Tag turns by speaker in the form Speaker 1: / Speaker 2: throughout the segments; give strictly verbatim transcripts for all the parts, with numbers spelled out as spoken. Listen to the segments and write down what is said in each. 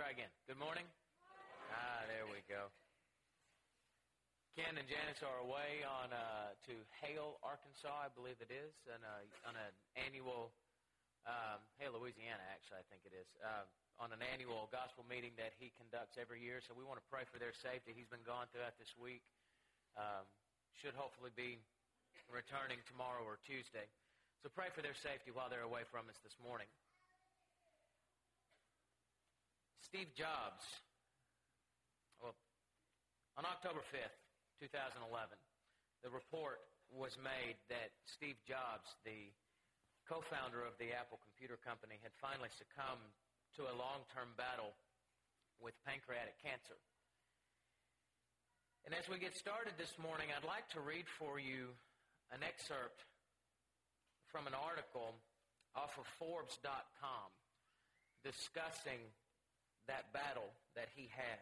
Speaker 1: try again. Good morning. Ah, there we go. Ken and Janice are away on uh, to Hale, Arkansas, I believe it is, and uh, on an annual um, Hale, Louisiana, actually, I think it is, uh, on an annual gospel meeting that he conducts every year. So we want to pray for their safety. He's been gone throughout this week. Um, should hopefully be returning tomorrow or Tuesday. So pray for their safety while they're away from us this morning. Steve Jobs. Well, on October fifth, two thousand eleven, the report was made that Steve Jobs, the co-founder of the Apple Computer Company, had finally succumbed to a long-term battle with pancreatic cancer. And as we get started this morning, I'd like to read for you an excerpt from an article off of Forbes dot com discussing that battle that he had.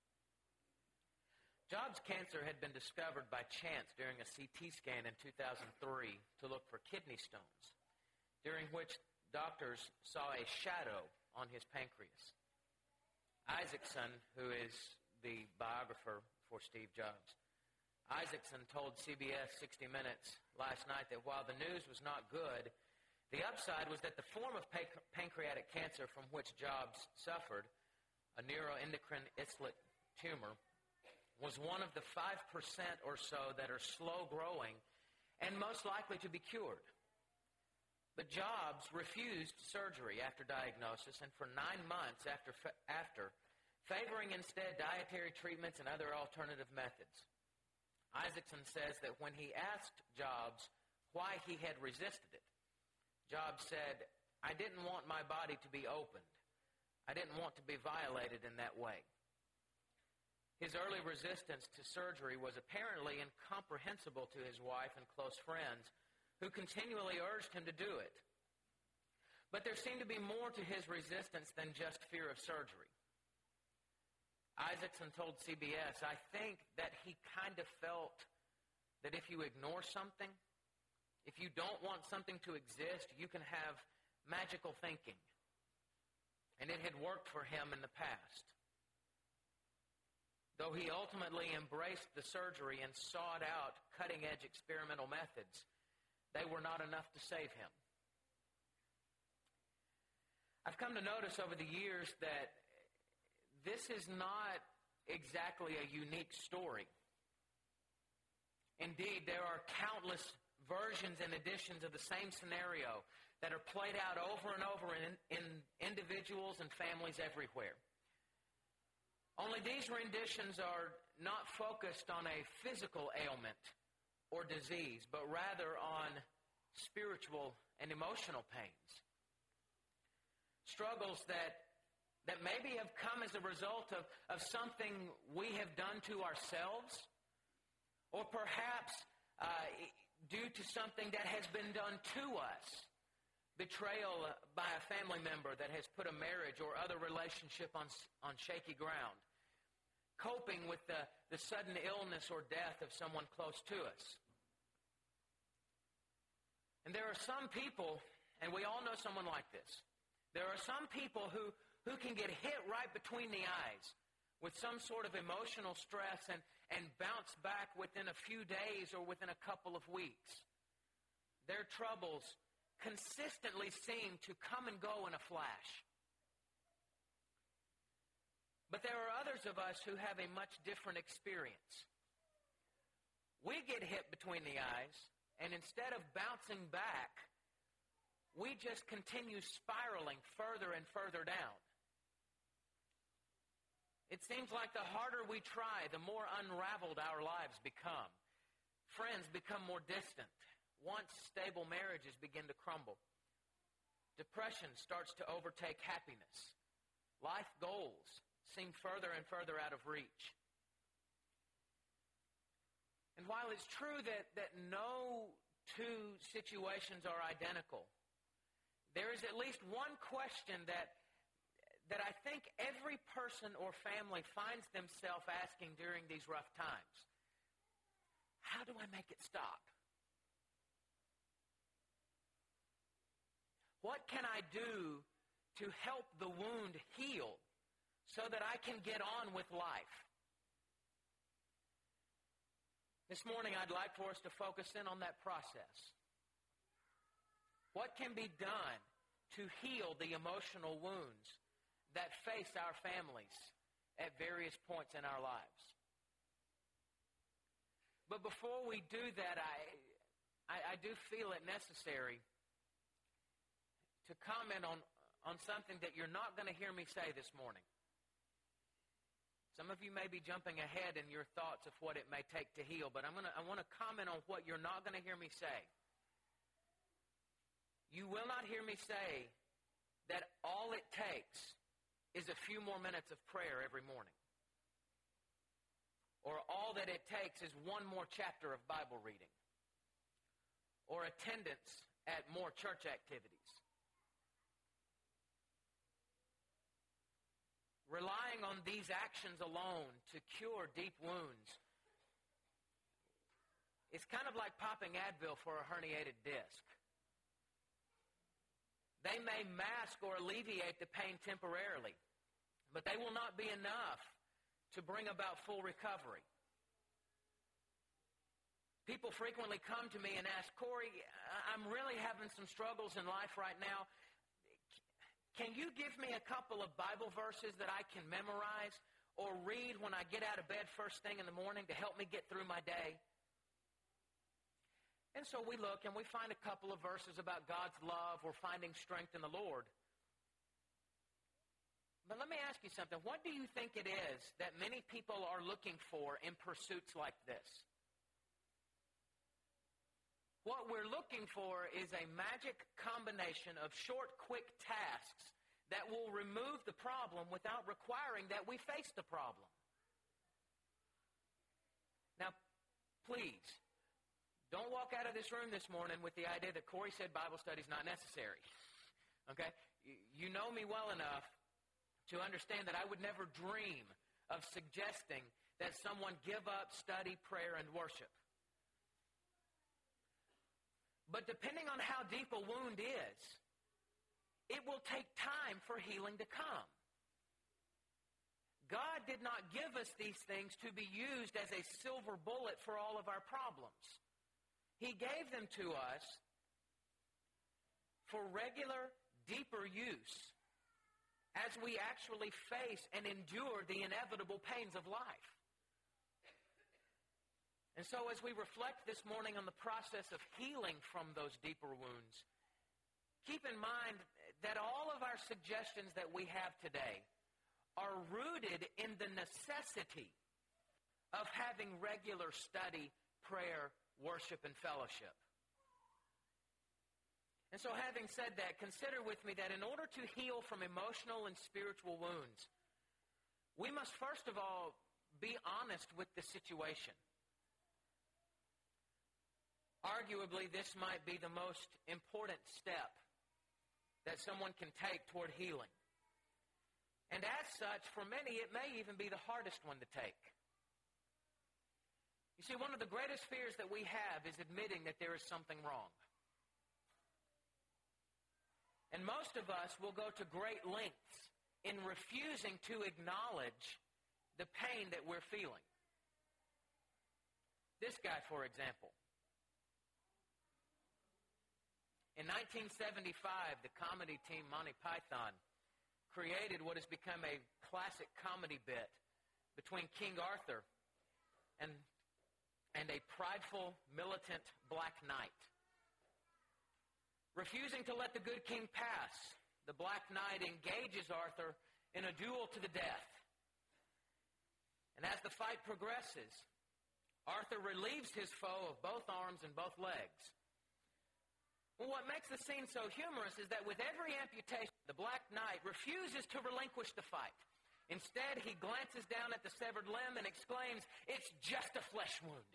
Speaker 1: Jobs' cancer had been discovered by chance during a C T scan in two thousand three to look for kidney stones, during which doctors saw a shadow on his pancreas. Isaacson, who is the biographer for Steve Jobs, Isaacson told C B S sixty minutes last night that while the news was not good, the upside was that the form of panc- pancreatic cancer from which Jobs suffered, a neuroendocrine islet tumor, was one of the five percent or so that are slow-growing and most likely to be cured. But Jobs refused surgery after diagnosis, and for nine months after, after favoring instead dietary treatments and other alternative methods. Isaacson says that when he asked Jobs why he had resisted it, Jobs said, "I didn't want my body to be opened. I didn't want to be violated in that way." His early resistance to surgery was apparently incomprehensible to his wife and close friends, who continually urged him to do it. But there seemed to be more to his resistance than just fear of surgery. Isaacson told C B S, "I think that he kind of felt that if you ignore something, if you don't want something to exist, you can have magical thinking." And it had worked for him in the past. Though he ultimately embraced the surgery and sought out cutting-edge experimental methods, they were not enough to save him. I've come to notice over the years that this is not exactly a unique story. Indeed, there are countless versions and editions of the same scenario that are played out over and over in, in individuals and families everywhere. Only these renditions are not focused on a physical ailment or disease, but rather on spiritual and emotional pains. Struggles that that maybe have come as a result of, of something we have done to ourselves, or perhaps uh, due to something that has been done to us. Betrayal by a family member that has put a marriage or other relationship on, on shaky ground. Coping with the, the sudden illness or death of someone close to us. And there are some people, and we all know someone like this, there are some people who, who can get hit right between the eyes with some sort of emotional stress and, and bounce back within a few days or within a couple of weeks. Their troubles consistently seem to come and go in a flash. But there are others of us who have a much different experience. We get hit between the eyes, and instead of bouncing back, we just continue spiraling further and further down. It seems like the harder we try, the more unraveled our lives become. Friends become more distant. Once stable marriages begin to crumble. Depression starts to overtake happiness. Life goals seem further and further out of reach. And while it's true that, that no two situations are identical, there is at least one question that, that I think every person or family finds themselves asking during these rough times. How do I make it stop? What can I do to help the wound heal so that I can get on with life. This morning, I'd like for us to focus in on that process. What can be done to heal the emotional wounds that face our families at various points in our lives? But before we do that, I, I, I do feel it necessary to comment on, on something that you're not going to hear me say this morning. Some of you may be jumping ahead in your thoughts of what it may take to heal, but I'm gonna, I want to comment on what you're not going to hear me say. You will not hear me say that all it takes is a few more minutes of prayer every morning. Or all that it takes is one more chapter of Bible reading. Or attendance at more church activities. Relying on these actions alone to cure deep wounds is kind of like popping Advil for a herniated disc. They may mask or alleviate the pain temporarily, but they will not be enough to bring about full recovery. People frequently come to me and ask, Corey, I'm really having some struggles in life right now. Can you give me a couple of Bible verses that I can memorize or read when I get out of bed first thing in the morning to help me get through my day? And so we look and we find a couple of verses about God's love or finding strength in the Lord. But let me ask you something. What do you think it is that many people are looking for in pursuits like this? What we're looking for is a magic combination of short, quick tasks that will remove the problem without requiring that we face the problem. Now, please, don't walk out of this room this morning with the idea that Corey said Bible study is not necessary. Okay? You know me well enough to understand that I would never dream of suggesting that someone give up study, prayer, and worship. But depending on how deep a wound is, it will take time for healing to come. God did not give us these things to be used as a silver bullet for all of our problems. He gave them to us for regular, deeper use as we actually face and endure the inevitable pains of life. And so as we reflect this morning on the process of healing from those deeper wounds, keep in mind that all of our suggestions that we have today are rooted in the necessity of having regular study, prayer, worship, and fellowship. And so having said that, consider with me that in order to heal from emotional and spiritual wounds, we must first of all be honest with the situation. Arguably, this might be the most important step that someone can take toward healing. And as such, for many, it may even be the hardest one to take. You see, one of the greatest fears that we have is admitting that there is something wrong. And most of us will go to great lengths in refusing to acknowledge the pain that we're feeling. This guy, for example. In nineteen seventy-five, the comedy team Monty Python created what has become a classic comedy bit between King Arthur and, and a prideful, militant Black Knight. Refusing to let the good king pass, the Black Knight engages Arthur in a duel to the death. And as the fight progresses, Arthur relieves his foe of both arms and both legs. Well, what makes the scene so humorous is that with every amputation, the Black Knight refuses to relinquish the fight. Instead, he glances down at the severed limb and exclaims, "It's just a flesh wound."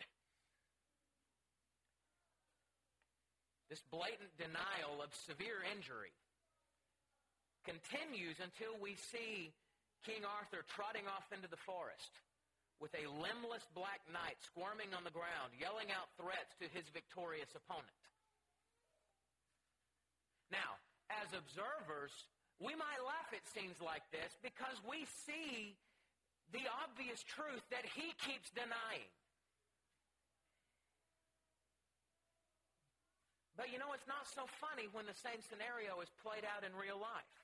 Speaker 1: This blatant denial of severe injury continues until we see King Arthur trotting off into the forest with a limbless Black Knight squirming on the ground, yelling out threats to his victorious opponent. Now, as observers, We might laugh at scenes like this because we see the obvious truth that he keeps denying. But you know, it's not so funny when the same scenario is played out in real life.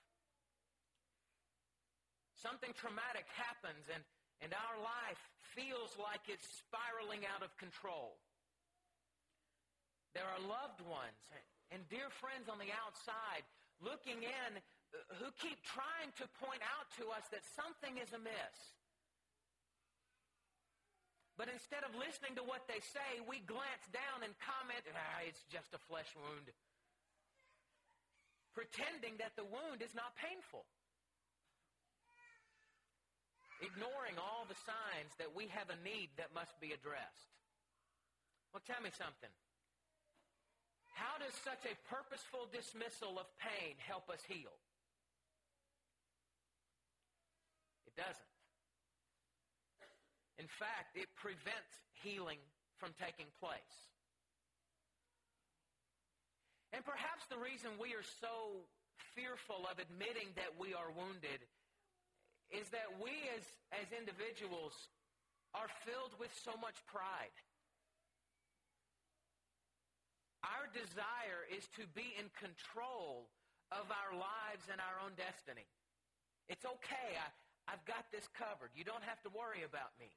Speaker 1: Something traumatic happens and, and our life feels like it's spiraling out of control. There are loved ones and dear friends on the outside looking in who keep trying to point out to us that something is amiss. But instead of listening to what they say, we glance down and comment, ah, it's just a flesh wound, pretending that the wound is not painful. Ignoring all the signs that we have a need that must be addressed. Well, tell me something. How does such a purposeful dismissal of pain help us heal? It doesn't. In fact, it prevents healing from taking place. And perhaps the reason we are so fearful of admitting that we are wounded is that we as, as individuals are filled with so much pride. Our desire is to be in control of our lives and our own destiny. It's okay. I, I've got this covered. You don't have to worry about me.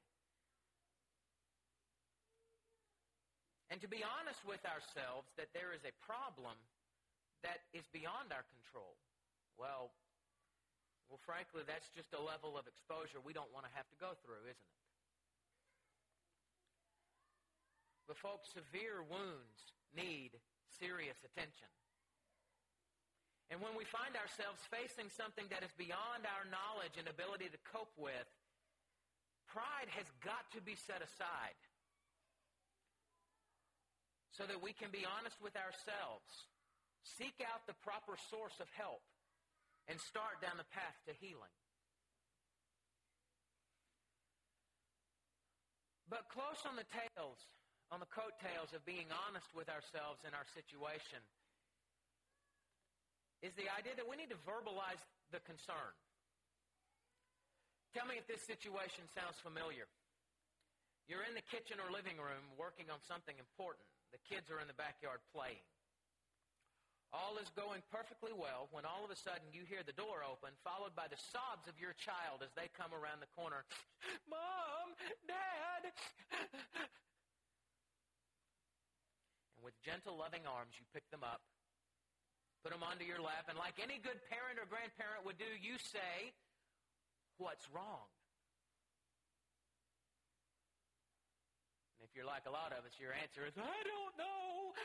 Speaker 1: And to be honest with ourselves that there is a problem that is beyond our control, well, well, frankly, that's just a level of exposure we don't want to have to go through, isn't it? But folks, severe wounds need serious attention. And when we find ourselves facing something that is beyond our knowledge and ability to cope with, pride has got to be set aside so that we can be honest with ourselves, seek out the proper source of help, and start down the path to healing. But close on the tails, on the coattails of being honest with ourselves and our situation is the idea that we need to verbalize the concern. Tell me if this situation sounds familiar. You're in the kitchen or living room working on something important. The kids are in the backyard playing. All is going perfectly well when all of a sudden you hear the door open, followed by the sobs of your child as they come around the corner. Mom, Dad. And with gentle, loving arms, you pick them up, put them onto your lap, and like any good parent or grandparent would do, you say, "What's wrong?" And if you're like a lot of us, your answer is, "I don't know."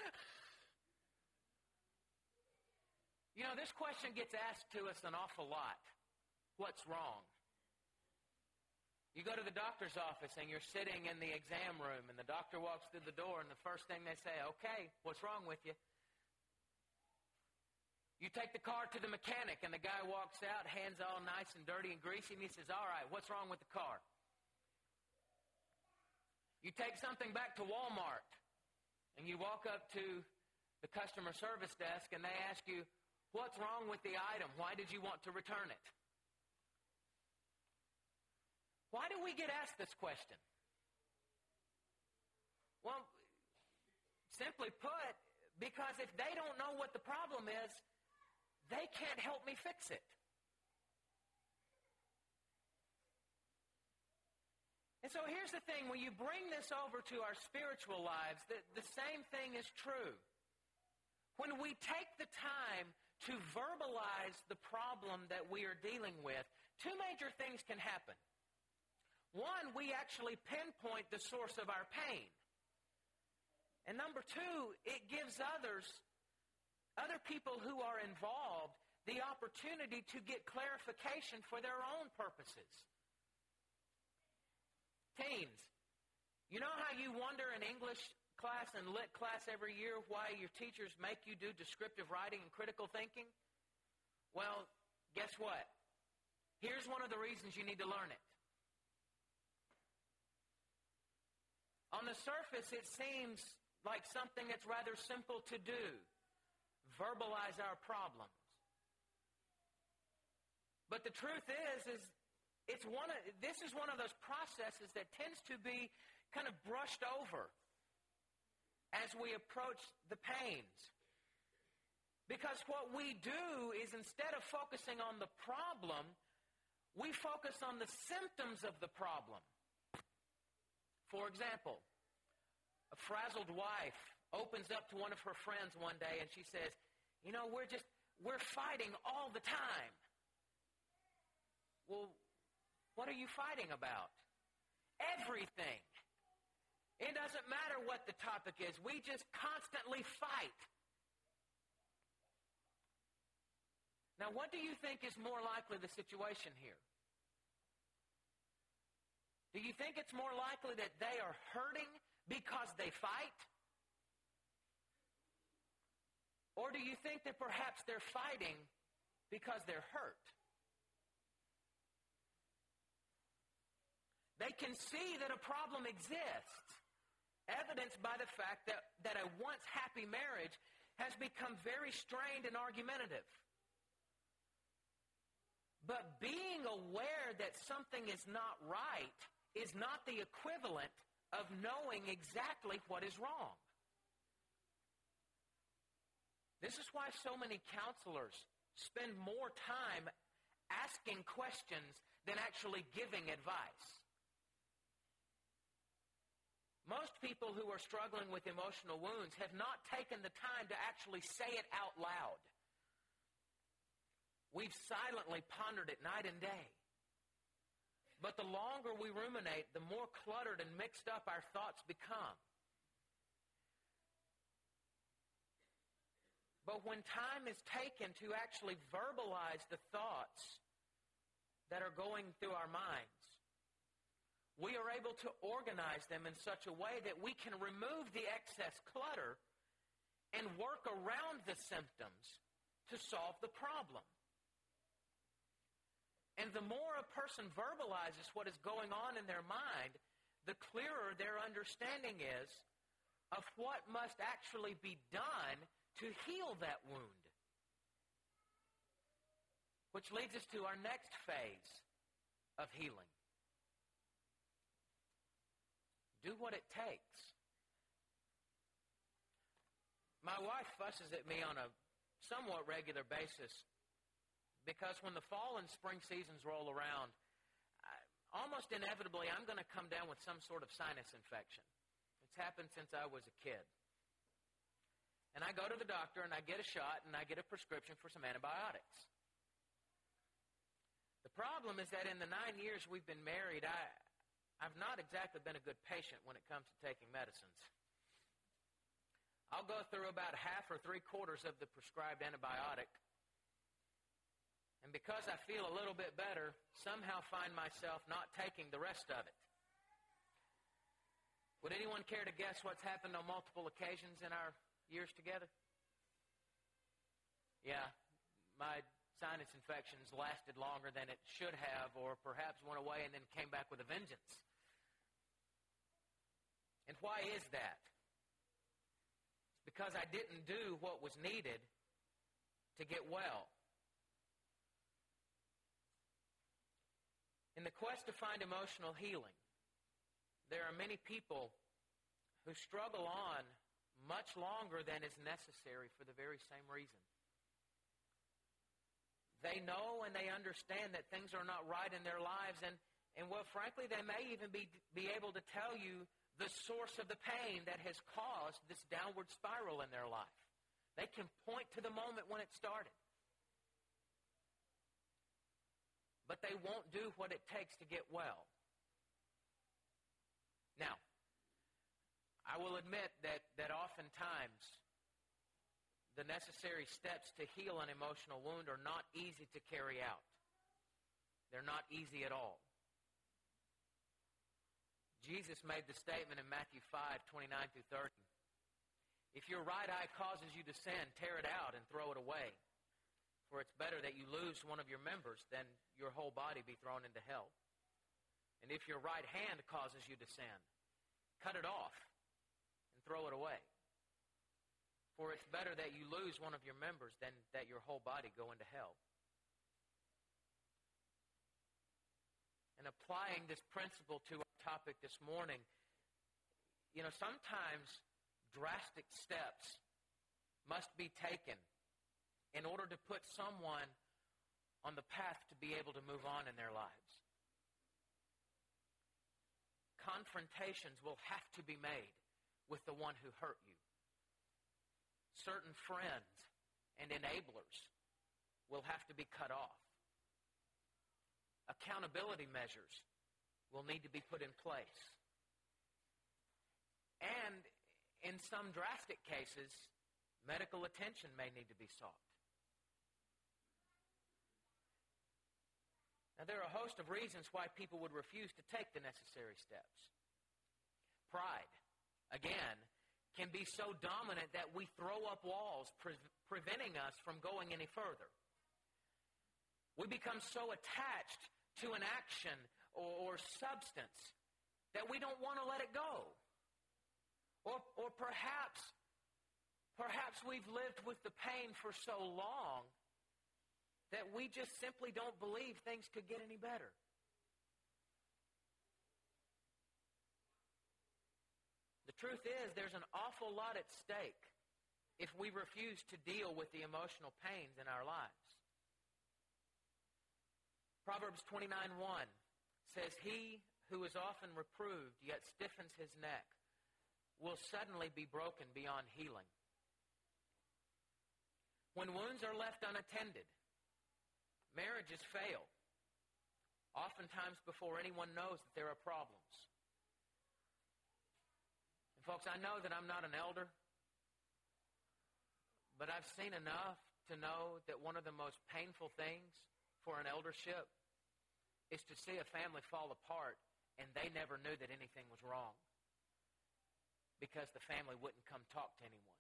Speaker 1: You know, this question gets asked to us an awful lot. What's wrong? You go to the doctor's office and you're sitting in the exam room and the doctor walks through the door and the first thing they say, "Okay, what's wrong with you?" You take the car to the mechanic and the guy walks out, hands all nice and dirty and greasy, and he says, "All right, what's wrong with the car?" You take something back to Walmart and you walk up to the customer service desk and they ask you, "What's wrong with the item? Why did you want to return it?" Why do we get asked this question? Well, simply put, because if they don't know what the problem is, they can't help me fix it. And so here's the thing. When you bring this over to our spiritual lives, the, the same thing is true. When we take the time to verbalize the problem that we are dealing with, two major things can happen. One, we actually pinpoint the source of our pain. And number two, it gives others, other people who are involved, the opportunity to get clarification for their own purposes. Teens, you know how you wonder in English class and lit class every year why your teachers make you do descriptive writing and critical thinking? Well, guess what? Here's one of the reasons you need to learn it. On the surface, it seems like something that's rather simple to do. Verbalize our problems. But the truth is, is it's one of, this is one of those processes that tends to be kind of brushed over as we approach the pains. Because what we do is instead of focusing on the problem, we focus on the symptoms of the problem. For example, a frazzled wife opens up to one of her friends one day and she says, you know, we're just, we're fighting all the time. Well, what are you fighting about? Everything. It doesn't matter what the topic is. We just constantly fight. Now, what do you think is more likely the situation here? Do you think it's more likely that they are hurting because they fight? Or do you think that perhaps they're fighting because they're hurt? They can see that a problem exists, evidenced by the fact that, that a once happy marriage has become very strained and argumentative. But being aware that something is not right is not the equivalent of knowing exactly what is wrong. This is why so many counselors spend more time asking questions than actually giving advice. Most people who are struggling with emotional wounds have not taken the time to actually say it out loud. We've silently pondered it night and day. But the longer we ruminate, the more cluttered and mixed up our thoughts become. But when time is taken to actually verbalize the thoughts that are going through our minds, we are able to organize them in such a way that we can remove the excess clutter and work around the symptoms to solve the problem. And the more a person verbalizes what is going on in their mind, the clearer their understanding is of what must actually be done to heal that wound. Which leads us to our next phase of healing. Do what it takes. My wife fusses at me on a somewhat regular basis because when the fall and spring seasons roll around, I, almost inevitably I'm going to come down with some sort of sinus infection. It's happened since I was a kid. And I go to the doctor and I get a shot and I get a prescription for some antibiotics. The problem is that in the nine years we've been married, I... I've not exactly been a good patient when it comes to taking medicines. I'll go through about half or three quarters of the prescribed antibiotic. And because I feel a little bit better, somehow find myself not taking the rest of it. Would anyone care to guess what's happened on multiple occasions in our years together? Yeah, my sinus infections lasted longer than it should have, or perhaps went away and then came back with a vengeance. And why is that? It's because I didn't do what was needed to get well. In the quest to find emotional healing, there are many people who struggle on much longer than is necessary for the very same reason. They know and they understand that things are not right in their lives, and, and well, frankly, they may even be, be able to tell you the source of the pain that has caused this downward spiral in their life. They can point to the moment when it started. But they won't do what it takes to get well. Now, I will admit that, that oftentimes the necessary steps to heal an emotional wound are not easy to carry out. They're not easy at all. Jesus made the statement in Matthew five, twenty-nine through thirty. If your right eye causes you to sin, tear it out and throw it away. For it's better that you lose one of your members than your whole body be thrown into hell. And if your right hand causes you to sin, cut it off and throw it away. For it's better that you lose one of your members than that your whole body go into hell. applying this principle to our topic this morning, you know, sometimes drastic steps must be taken in order to put someone on the path to be able to move on in their lives. Confrontations will have to be made with the one who hurt you. Certain friends and enablers will have to be cut off. Accountability measures will need to be put in place. And in some drastic cases, medical attention may need to be sought. Now, there are a host of reasons why people would refuse to take the necessary steps. Pride, again, can be so dominant that we throw up walls pre- preventing us from going any further. We become so attached to an action or, or substance that we don't want to let it go. Or, or perhaps, perhaps we've lived with the pain for so long that we just simply don't believe things could get any better. The truth is, there's an awful lot at stake if we refuse to deal with the emotional pains in our lives. Proverbs twenty-nine one says, "He who is often reproved yet stiffens his neck will suddenly be broken beyond healing." When wounds are left unattended, marriages fail, oftentimes before anyone knows that there are problems. And folks, I know that I'm not an elder, but I've seen enough to know that one of the most painful things for an eldership is to see a family fall apart and they never knew that anything was wrong because the family wouldn't come talk to anyone.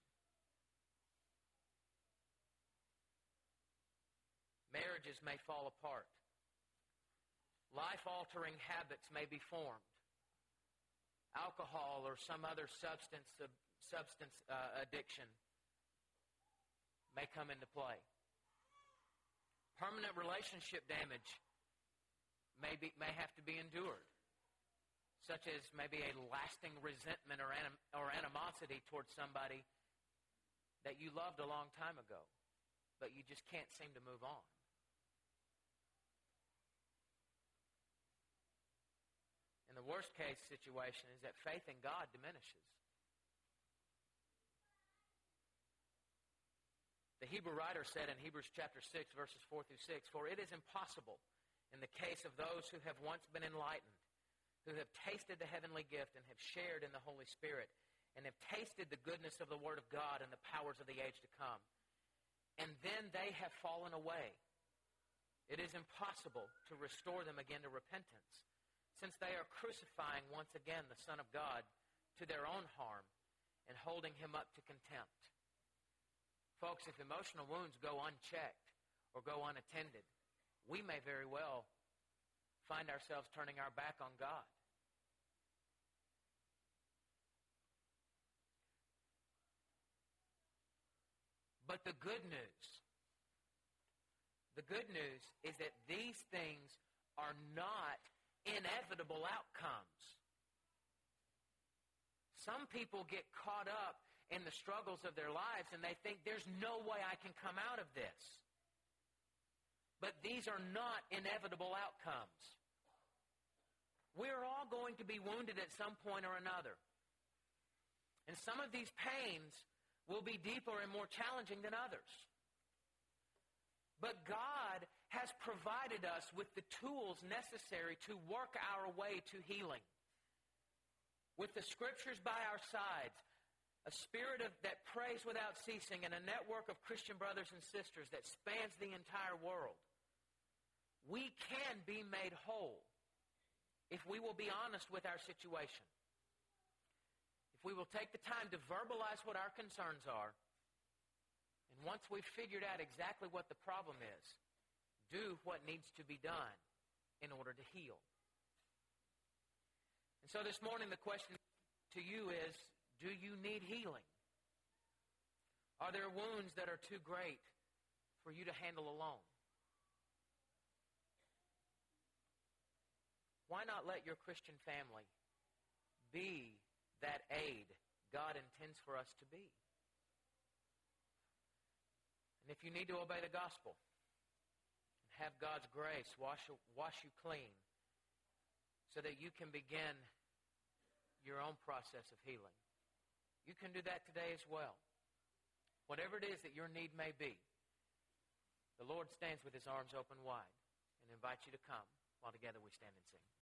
Speaker 1: Marriages may fall apart. Life-altering habits may be formed. Alcohol or some other substance uh, substance uh, addiction may come into play. Permanent relationship damage may be, may have to be endured, such as maybe a lasting resentment or, anim, or animosity towards somebody that you loved a long time ago, but you just can't seem to move on. And the worst case situation is that faith in God diminishes. The Hebrew writer said in Hebrews chapter six, verses four through six, "For it is impossible in the case of those who have once been enlightened, who have tasted the heavenly gift and have shared in the Holy Spirit, and have tasted the goodness of the Word of God and the powers of the age to come, and then they have fallen away. It is impossible to restore them again to repentance, since they are crucifying once again the Son of God to their own harm and holding him up to contempt." Folks, if emotional wounds go unchecked or go unattended, we may very well find ourselves turning our back on God. But the good news, the good news is that these things are not inevitable outcomes. Some people get caught up in the struggles of their lives and they think there's no way I can come out of this. But these are not inevitable outcomes. We're all going to be wounded at some point or another. And some of these pains will be deeper and more challenging than others. But God has provided us with the tools necessary to work our way to healing. With the Scriptures by our sides, a spirit of, that prays without ceasing, and a network of Christian brothers and sisters that spans the entire world, we can be made whole if we will be honest with our situation. If we will take the time to verbalize what our concerns are, and once we've figured out exactly what the problem is, do what needs to be done in order to heal. And so this morning the question to you is, do you need healing? Are there wounds that are too great for you to handle alone? Why not let your Christian family be that aid God intends for us to be? And if you need to obey the gospel, have God's grace wash, wash you clean so that you can begin your own process of healing, you can do that today as well. Whatever it is that your need may be, the Lord stands with his arms open wide and invites you to come while together we stand and sing.